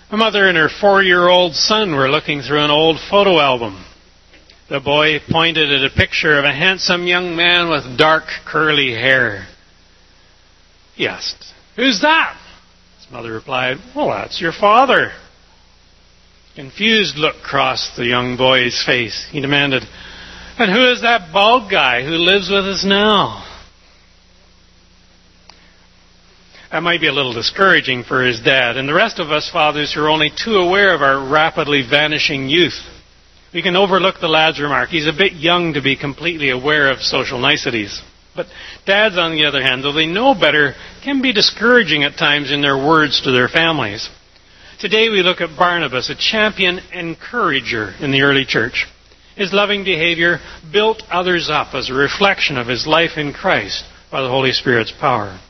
A mother and her 4-year-old son were looking through an old photo album. The boy pointed at a picture of a handsome young man with dark, curly hair. He asked, "Who's that?" His mother replied, "Well, that's your father." A confused look crossed the young boy's face. He demanded, "And who is that bald guy who lives with us now?" That might be a little discouraging for his dad and the rest of us fathers who are only too aware of our rapidly vanishing youth. We can overlook the lad's remark. He's a bit young to be completely aware of social niceties. But dads, on the other hand, though they know better, can be discouraging at times in their words to their families. Today we look at Barnabas, a champion encourager in the early church. His loving behavior built others up as a reflection of his life in Christ by the Holy Spirit's power.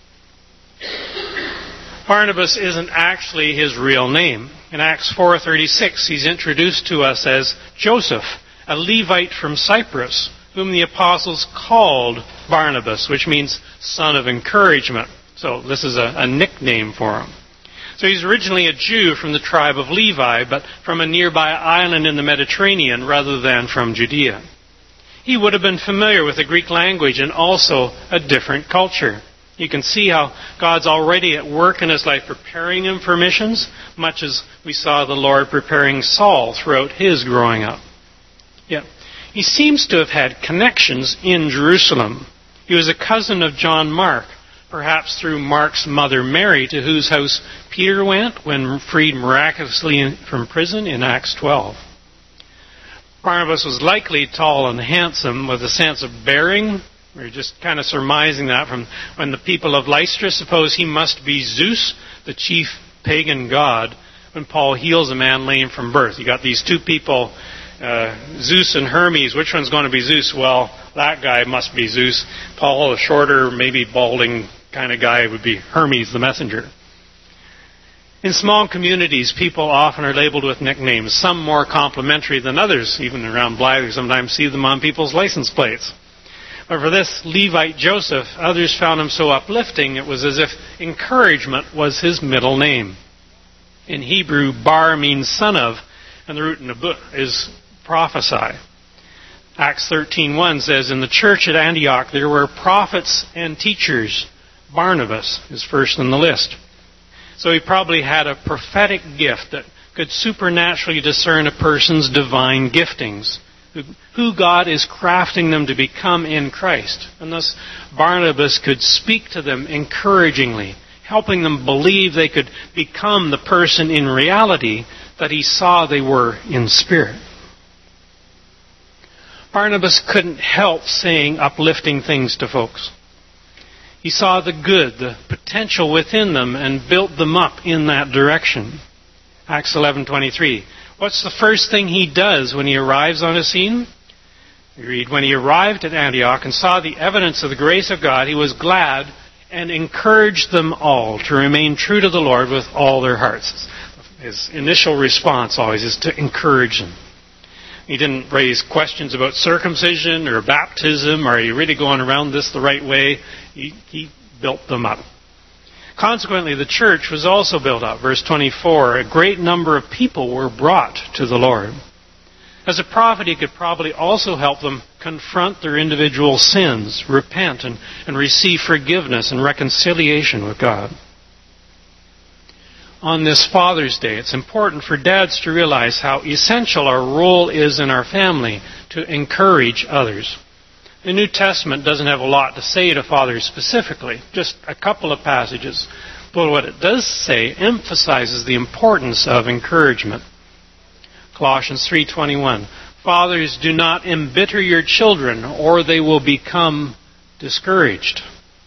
Barnabas isn't actually his real name. In Acts 4:36, he's introduced to us as Joseph, a Levite from Cyprus, whom the apostles called Barnabas, which means son of encouragement. So this is a nickname for him. So he's originally a Jew from the tribe of Levi, but from a nearby island in the Mediterranean rather than from Judea. He would have been familiar with the Greek language and also a different culture. You can see how God's already at work in his life preparing him for missions, much as we saw the Lord preparing Saul throughout his growing up. Yet, he seems to have had connections in Jerusalem. He was a cousin of John Mark, perhaps through Mark's mother Mary, to whose house Peter went when freed miraculously from prison in Acts 12. Barnabas was likely tall and handsome with a sense of bearing. We're just kind of surmising that from when the people of Lystra suppose he must be Zeus, the chief pagan god, when Paul heals a man lame from birth. You got these two people, Zeus and Hermes. Which one's going to be Zeus? Well, that guy must be Zeus. Paul, a shorter, maybe balding kind of guy, would be Hermes, the messenger. In small communities, people often are labeled with nicknames, some more complimentary than others. Even around Blythe, sometimes see them on people's license plates. But for this Levite Joseph, others found him so uplifting, it was as if encouragement was his middle name. In Hebrew, bar means son of, and the root in the book is prophesy. Acts 13:1 says, in the church at Antioch there were prophets and teachers. Barnabas is first in the list. So he probably had a prophetic gift that could supernaturally discern a person's divine giftings, who God is crafting them to become in Christ. And thus Barnabas could speak to them encouragingly, helping them believe they could become the person in reality that he saw they were in spirit. Barnabas couldn't help saying uplifting things to folks. He saw the good, the potential within them, and built them up in that direction. Acts 11:23. What's the first thing he does when he arrives on a scene? We read, when he arrived at Antioch and saw the evidence of the grace of God, he was glad and encouraged them all to remain true to the Lord with all their hearts. His initial response always is to encourage them. He didn't raise questions about circumcision or baptism, or are you really going around this the right way? He built them up. Consequently, the church was also built up. Verse 24, a great number of people were brought to the Lord. As a prophet, he could probably also help them confront their individual sins, repent, and receive forgiveness and reconciliation with God. On this Father's Day, it's important for dads to realize how essential our role is in our family to encourage others. The New Testament doesn't have a lot to say to fathers specifically, just a couple of passages. But what it does say emphasizes the importance of encouragement. Colossians 3:21, fathers, do not embitter your children, or they will become discouraged.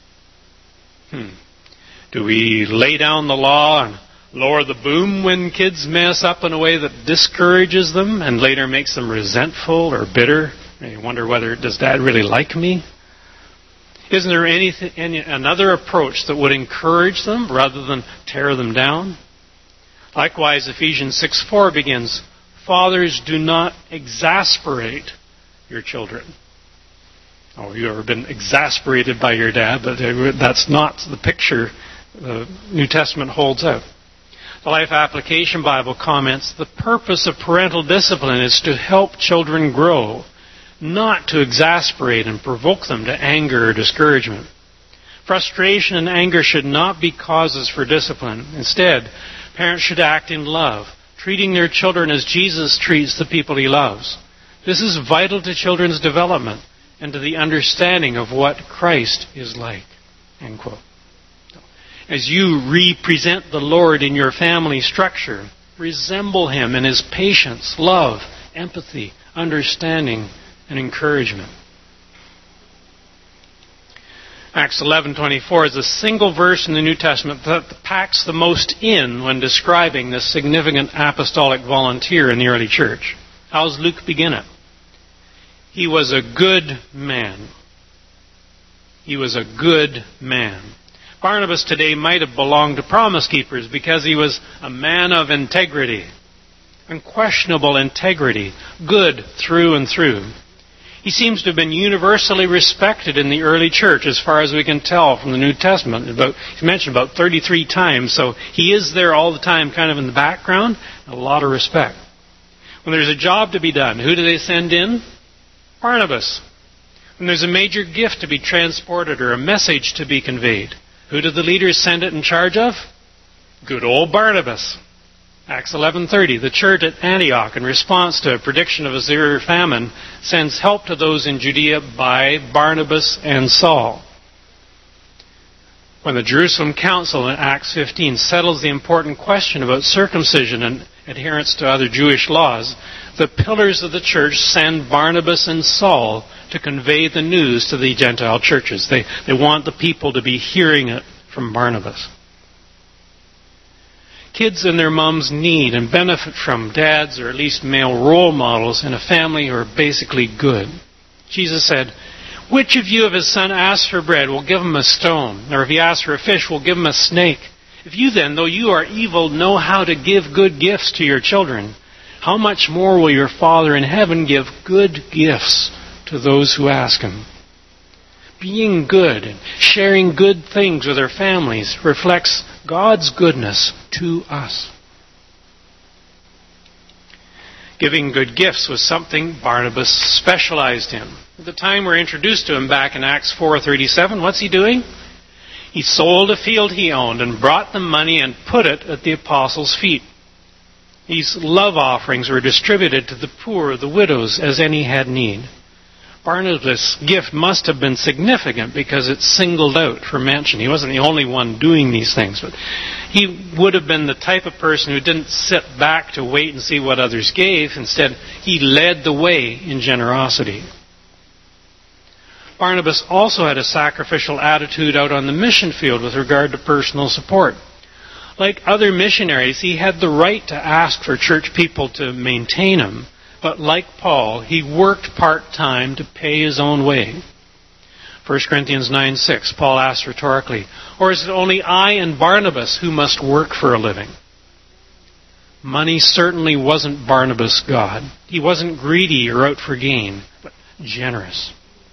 Do we lay down the law and lower the boom when kids mess up in a way that discourages them and later makes them resentful or bitter? And you wonder whether, does Dad really like me? Isn't there another approach that would encourage them rather than tear them down? Likewise, Ephesians 6:4 begins, fathers, do not exasperate your children. Oh, have you ever been exasperated by your dad? But that's not the picture the New Testament holds out. The Life Application Bible comments, the purpose of parental discipline is to help children grow, not to exasperate and provoke them to anger or discouragement. Frustration and anger should not be causes for discipline. Instead, parents should act in love, treating their children as Jesus treats the people he loves. This is vital to children's development and to the understanding of what Christ is like. End quote. As you represent the Lord in your family structure, resemble Him in His patience, love, empathy, understanding, and encouragement. Acts 11:24 is a single verse in the New Testament that packs the most in when describing this significant apostolic volunteer in the early church. How does Luke begin it? He was a good man. He was a good man. Barnabas today might have belonged to Promise Keepers because he was a man of integrity, unquestionable integrity, good through and through. He seems to have been universally respected in the early church as far as we can tell from the New Testament. He's mentioned about 33 times, so he is there all the time, kind of in the background, a lot of respect. When there's a job to be done, who do they send in? Barnabas. When there's a major gift to be transported or a message to be conveyed, who do the leaders send it in charge of? Good old Barnabas. Acts 11:30, the church at Antioch, in response to a prediction of a severe famine, sends help to those in Judea by Barnabas and Saul. When the Jerusalem Council in Acts 15 settles the important question about circumcision and adherence to other Jewish laws, the pillars of the church send Barnabas and Saul to convey the news to the Gentile churches. They want the people to be hearing it from Barnabas. Kids and their moms need and benefit from dads or at least male role models in a family who are basically good. Jesus said, "Which of you, if his son asks for bread, will give him a stone? Or if he asks for a fish, will give him a snake? If you then, though you are evil, know how to give good gifts to your children, how much more will your Father in heaven give good gifts to those who ask Him?" Being good and sharing good things with our families reflects God's goodness to us. Giving good gifts was something Barnabas specialized in. At the time we're introduced to him back in Acts 4:37, what's he doing? He sold a field he owned and brought the money and put it at the apostles' feet. These love offerings were distributed to the poor, the widows, as any had need. Barnabas' gift must have been significant because it's singled out for mention. He wasn't the only one doing these things, but he would have been the type of person who didn't sit back to wait and see what others gave. Instead, he led the way in generosity. Barnabas also had a sacrificial attitude out on the mission field with regard to personal support. Like other missionaries, he had the right to ask for church people to maintain him. But like Paul, he worked part-time to pay his own way. 1 Corinthians 9:6, Paul asks rhetorically, "Or is it only I and Barnabas who must work for a living?" Money certainly wasn't Barnabas' God. He wasn't greedy or out for gain, but generous.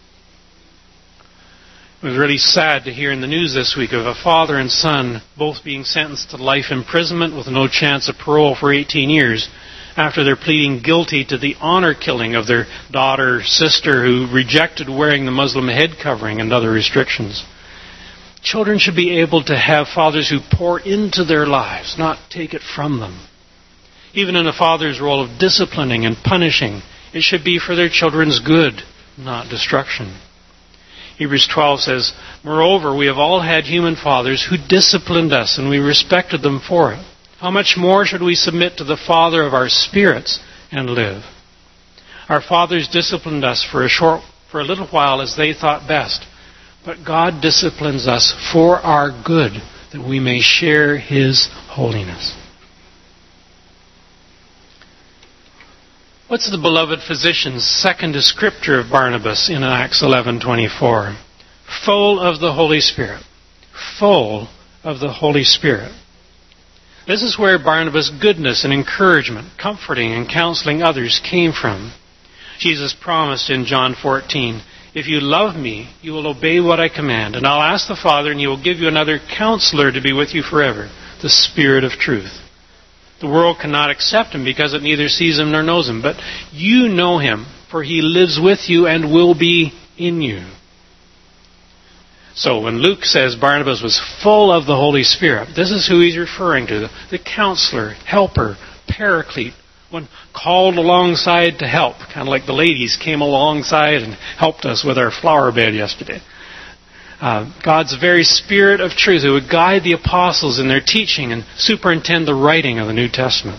It was really sad to hear in the news this week of a father and son both being sentenced to life imprisonment with no chance of parole for 18 years after they're pleading guilty to the honor killing of their daughter or sister who rejected wearing the Muslim head covering and other restrictions. Children should be able to have fathers who pour into their lives, not take it from them. Even in a father's role of disciplining and punishing, it should be for their children's good, not destruction. Hebrews 12 says, "Moreover, we have all had human fathers who disciplined us, and we respected them for it. How much more should we submit to the Father of our spirits and live?" Our fathers disciplined us for a little while as they thought best, but God disciplines us for our good, that we may share His holiness. What's the beloved physician's second descriptor of Barnabas in Acts 11:24? Full of the Holy Spirit. Full of the Holy Spirit. This is where Barnabas' goodness and encouragement, comforting and counseling others came from. Jesus promised in John 14, "If you love me, you will obey what I command, and I'll ask the Father, and He will give you another counselor to be with you forever, the Spirit of truth. The world cannot accept him because it neither sees him nor knows him. But you know him, for he lives with you and will be in you. So when Luke says Barnabas was full of the Holy Spirit, this is who he's referring to. The counselor, helper, paraclete, one called alongside to help. Kind of like the ladies came alongside and helped us with our flower bed yesterday. God's very Spirit of truth who would guide the apostles in their teaching and superintend the writing of the New Testament.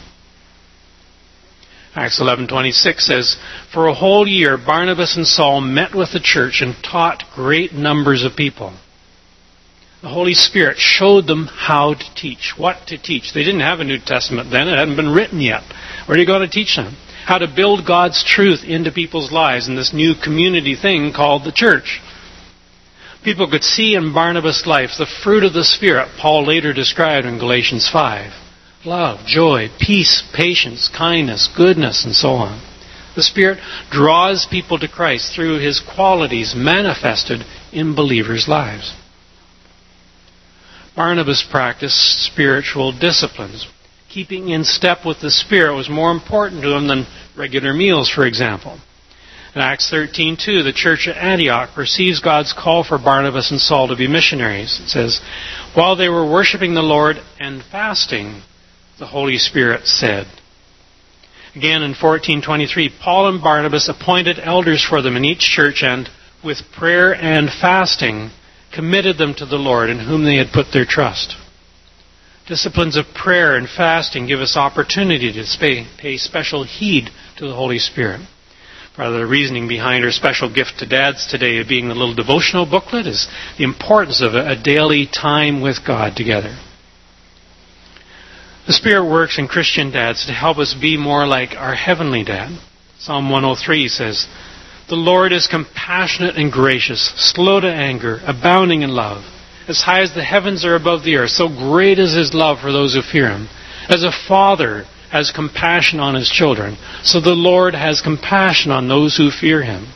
Acts 11:26 says, "For a whole year Barnabas and Saul met with the church and taught great numbers of people." The Holy Spirit showed them how to teach, what to teach. They didn't have a New Testament then. It hadn't been written yet. Where are you going to teach them? How to build God's truth into people's lives in this new community thing called the church. People could see in Barnabas' life the fruit of the Spirit Paul later described in Galatians 5. Love, joy, peace, patience, kindness, goodness, and so on. The Spirit draws people to Christ through His qualities manifested in believers' lives. Barnabas practiced spiritual disciplines. Keeping in step with the Spirit was more important to him than regular meals, for example. In Acts 13:2, the church at Antioch receives God's call for Barnabas and Saul to be missionaries. It says, "While they were worshiping the Lord and fasting, the Holy Spirit said." Again in 14:23, Paul and Barnabas appointed elders for them in each church and, with prayer and fasting, committed them to the Lord in whom they had put their trust. Disciplines of prayer and fasting give us opportunity to pay special heed to the Holy Spirit. Part of the reasoning behind our special gift to dads today of being the little devotional booklet is the importance of a daily time with God together. The Spirit works in Christian dads to help us be more like our heavenly dad. Psalm 103 says, "The Lord is compassionate and gracious, slow to anger, abounding in love. As high as the heavens are above the earth, so great is His love for those who fear Him. As a father has compassion on his children, so the Lord has compassion on those who fear Him."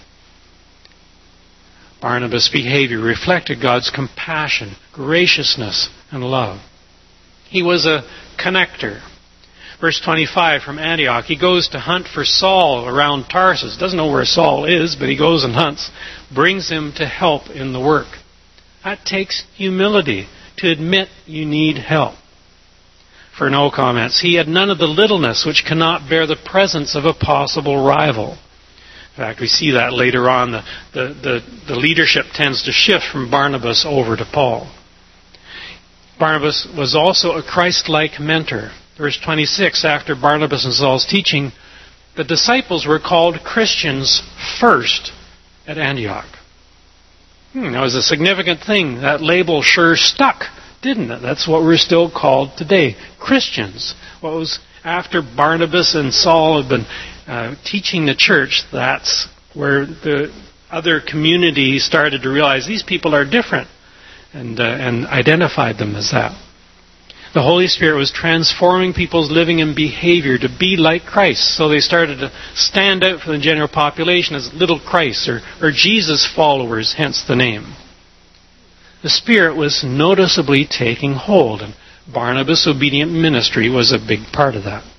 Barnabas' behavior reflected God's compassion, graciousness, and love. He was a connector. Verse 25 from Antioch, he goes to hunt for Saul around Tarsus. Doesn't know where Saul is, but he goes and hunts. Brings him to help in the work. That takes humility to admit you need help. Furneaux comments, "He had none of the littleness which cannot bear the presence of a possible rival." In fact, we see that later on. The leadership tends to shift from Barnabas over to Paul. Barnabas was also a Christ-like mentor. Verse 26, after Barnabas and Saul's teaching, the disciples were called Christians first at Antioch. That was a significant thing. That label sure stuck, didn't it? That's what we're still called today, Christians. What was after Barnabas and Saul had been teaching the church, that's where the other community started to realize these people are different. And identified them as that. The Holy Spirit was transforming people's living and behavior to be like Christ. So they started to stand out from the general population as little Christs or Jesus followers, hence the name. The Spirit was noticeably taking hold, and Barnabas' obedient ministry was a big part of that.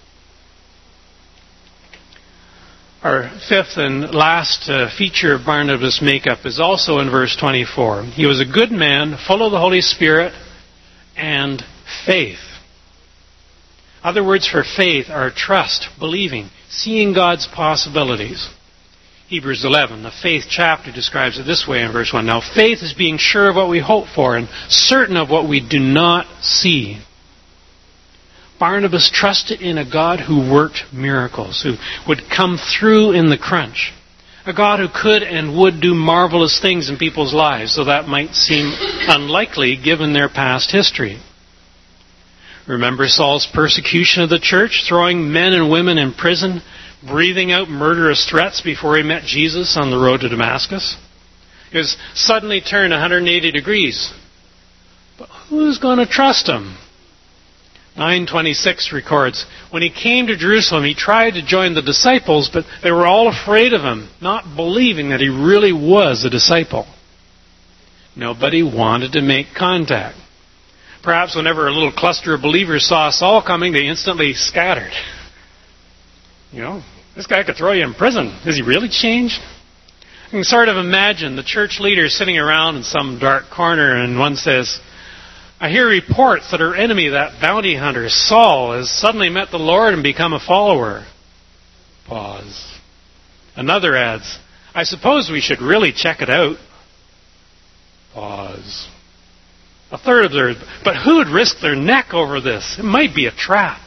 Our fifth and last feature of Barnabas' makeup is also in verse 24. He was a good man, full of the Holy Spirit and faith. Other words for faith are trust, believing, seeing God's possibilities. Hebrews 11, the faith chapter, describes it this way in verse 1. "Now faith is being sure of what we hope for and certain of what we do not see." Barnabas trusted in a God who worked miracles, who would come through in the crunch. A God who could and would do marvelous things in people's lives, though that might seem unlikely given their past history. Remember Saul's persecution of the church, throwing men and women in prison, breathing out murderous threats before he met Jesus on the road to Damascus? He was suddenly turned 180 degrees. But who's going to trust him? 9:26 records, "When he came to Jerusalem, he tried to join the disciples, but they were all afraid of him, not believing that he really was a disciple." Nobody wanted to make contact. Perhaps whenever a little cluster of believers saw Saul coming, they instantly scattered. This guy could throw you in prison. Has he really changed? I can sort of imagine the church leaders sitting around in some dark corner, and one says, I hear reports that our enemy, that bounty hunter, Saul, has suddenly met the Lord and become a follower. Pause. Another adds, I suppose we should really check it out. Pause. A third observes, but who would risk their neck over this? It might be a trap.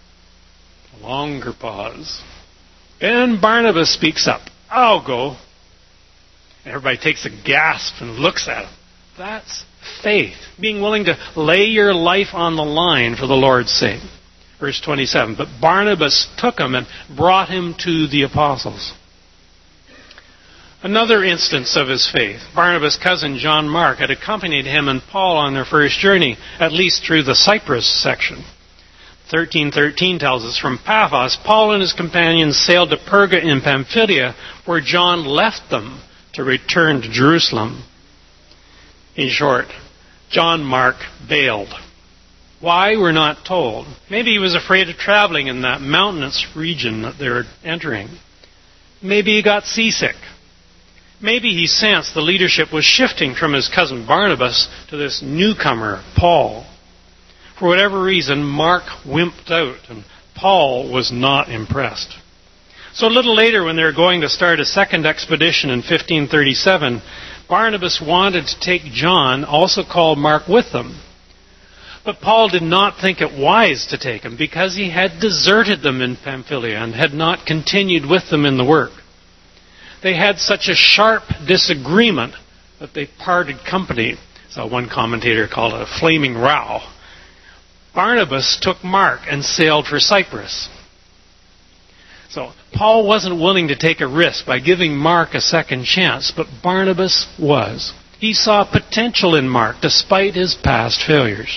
A longer pause. Then Barnabas speaks up. I'll go. Everybody takes a gasp and looks at him. That's faith. Being willing to lay your life on the line for the Lord's sake. Verse 27. But Barnabas took him and brought him to the apostles. Another instance of his faith. Barnabas' cousin John Mark had accompanied him and Paul on their first journey, at least through the Cyprus section. 13:13 tells us, from Paphos, Paul and his companions sailed to Perga in Pamphylia, where John left them to return to Jerusalem. In short, John Mark bailed. Why, we're not told. Maybe he was afraid of traveling in that mountainous region that they were entering. Maybe he got seasick. Maybe he sensed the leadership was shifting from his cousin Barnabas to this newcomer, Paul. For whatever reason, Mark wimped out, and Paul was not impressed. So a little later, when they were going to start a second expedition in 1537, Barnabas wanted to take John, also called Mark, with them. But Paul did not think it wise to take him, because he had deserted them in Pamphylia and had not continued with them in the work. They had such a sharp disagreement that they parted company. So one commentator called it a flaming row. Barnabas took Mark and sailed for Cyprus. So Paul wasn't willing to take a risk by giving Mark a second chance, but Barnabas was. He saw potential in Mark despite his past failures.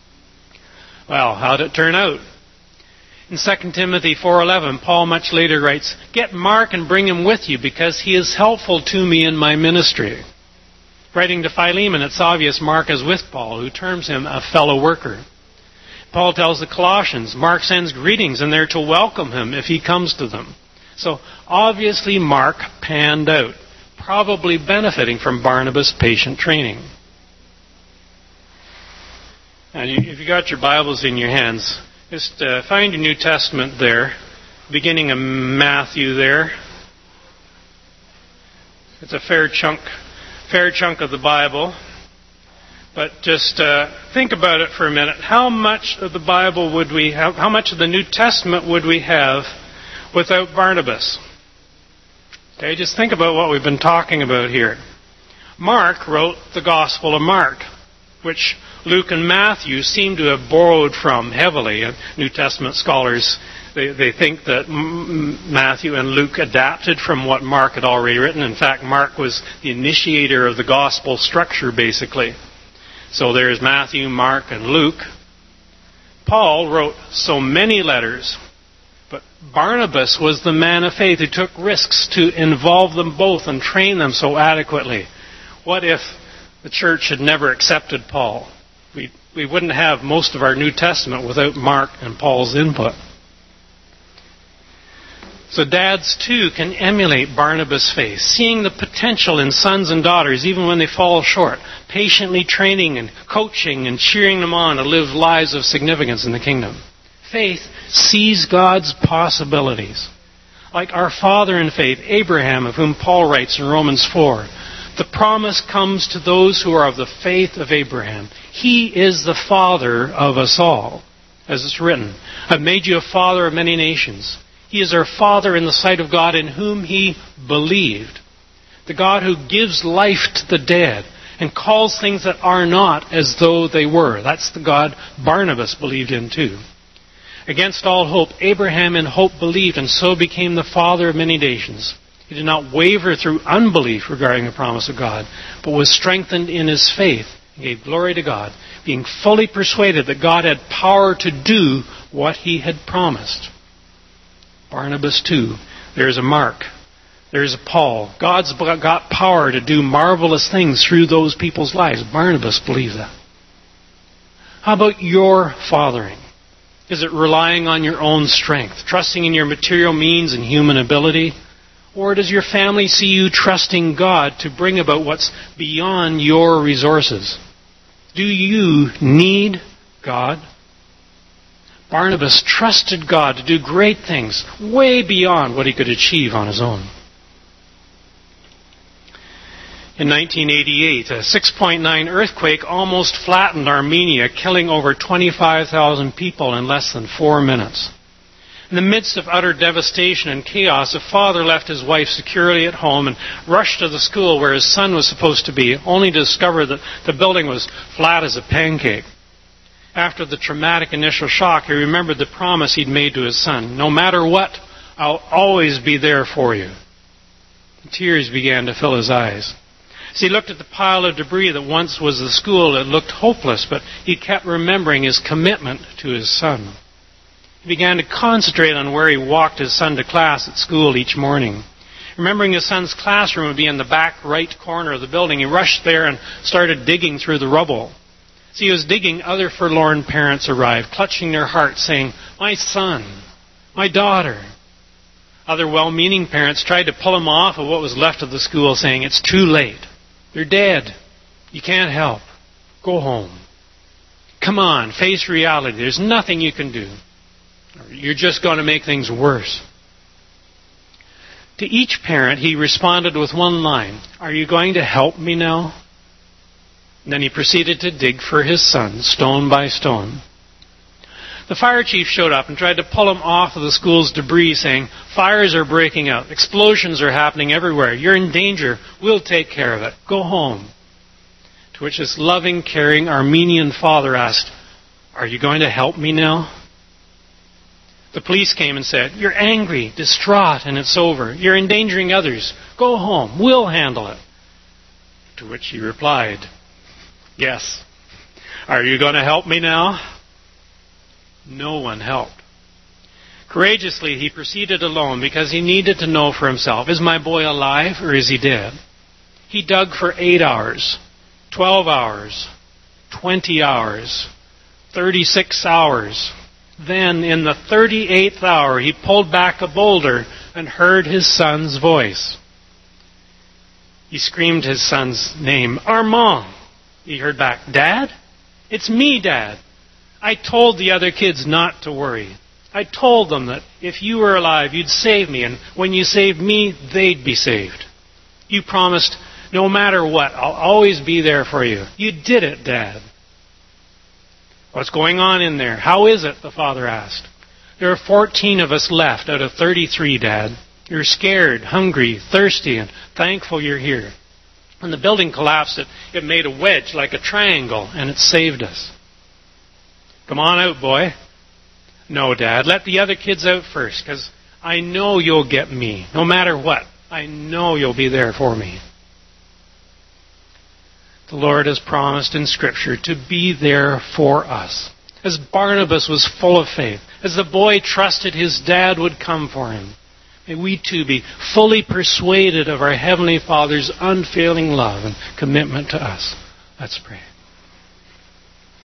Well, how did it turn out? In 2 Timothy 4:11, Paul much later writes, get Mark and bring him with you because he is helpful to me in my ministry. Writing to Philemon, it's obvious Mark is with Paul, who terms him a fellow worker. Paul tells the Colossians, Mark sends greetings and they're to welcome him if he comes to them. So obviously Mark panned out, probably benefiting from Barnabas' patient training. And if you got your Bibles in your hands, just find your New Testament there, beginning of Matthew there. It's a fair chunk of the Bible. But just think about it for a minute. How much of the Bible would we have, how much of the New Testament would we have without Barnabas? Okay, just think about what we've been talking about here. Mark wrote the Gospel of Mark, which Luke and Matthew seem to have borrowed from heavily. New Testament scholars, they think that Matthew and Luke adapted from what Mark had already written. In fact, Mark was the initiator of the Gospel structure, basically. So there's Matthew, Mark, and Luke. Paul wrote so many letters, but Barnabas was the man of faith who took risks to involve them both and train them so adequately. What if the church had never accepted Paul? We wouldn't have most of our New Testament without Mark and Paul's input. So dads, too, can emulate Barnabas' faith, seeing the potential in sons and daughters even when they fall short, patiently training and coaching and cheering them on to live lives of significance in the kingdom. Faith sees God's possibilities. Like our father in faith, Abraham, of whom Paul writes in Romans 4, the promise comes to those who are of the faith of Abraham. He is the father of us all. As it's written, I've made you a father of many nations. He is our Father in the sight of God in whom he believed. The God who gives life to the dead and calls things that are not as though they were. That's the God Barnabas believed in too. Against all hope, Abraham in hope believed and so became the father of many nations. He did not waver through unbelief regarding the promise of God, but was strengthened in his faith and gave glory to God, being fully persuaded that God had power to do what he had promised. Barnabas too. There's a Mark. There's a Paul. God's got power to do marvelous things through those people's lives. Barnabas believed that. How about your fathering? Is it relying on your own strength, trusting in your material means and human ability? Or does your family see you trusting God to bring about what's beyond your resources? Do you need God? Barnabas trusted God to do great things, way beyond what he could achieve on his own. In 1988, a 6.9 earthquake almost flattened Armenia, killing over 25,000 people in less than 4 minutes. In the midst of utter devastation and chaos, a father left his wife securely at home and rushed to the school where his son was supposed to be, only to discover that the building was flat as a pancake. After the traumatic initial shock, he remembered the promise he'd made to his son. No matter what, I'll always be there for you. Tears began to fill his eyes. As he looked at the pile of debris that once was the school, it looked hopeless, but he kept remembering his commitment to his son. He began to concentrate on where he walked his son to class at school each morning. Remembering his son's classroom would be in the back right corner of the building, he rushed there and started digging through the rubble. As he was digging, other forlorn parents arrived, clutching their hearts, saying, "My son, my daughter." Other well-meaning parents tried to pull him off of what was left of the school, saying, "It's too late. They're dead. You can't help. Go home. Come on, face reality. There's nothing you can do. You're just going to make things worse." To each parent, he responded with one line, "Are you going to help me now?" And then he proceeded to dig for his son, stone by stone. The fire chief showed up and tried to pull him off of the school's debris, saying, "Fires are breaking out. Explosions are happening everywhere. You're in danger. We'll take care of it. Go home." To which this loving, caring Armenian father asked, "Are you going to help me now?" The police came and said, "You're angry, distraught, and it's over. You're endangering others. Go home. We'll handle it." To which he replied, "Yes. Are you going to help me now?" No one helped. Courageously, he proceeded alone because he needed to know for himself, is my boy alive or is he dead? He dug for 8 hours, 12 hours, 20 hours, 36 hours. Then, in the 38th hour, he pulled back a boulder and heard his son's voice. He screamed his son's name, "Armand!" He heard back, "Dad? It's me, Dad. I told the other kids not to worry. I told them that if you were alive, you'd save me, and when you saved me, they'd be saved. You promised, no matter what, I'll always be there for you. You did it, Dad." "What's going on in there? How is it?" the father asked. "There are 14 of us left out of 33, Dad. You're scared, hungry, thirsty, and thankful you're here. When the building collapsed, it made a wedge like a triangle, and it saved us." "Come on out, boy." "No, Dad, let the other kids out first, because I know you'll get me. No matter what, I know you'll be there for me." The Lord has promised in Scripture to be there for us. As Barnabas was full of faith, as the boy trusted his dad would come for him, may we too be fully persuaded of our Heavenly Father's unfailing love and commitment to us. Let's pray.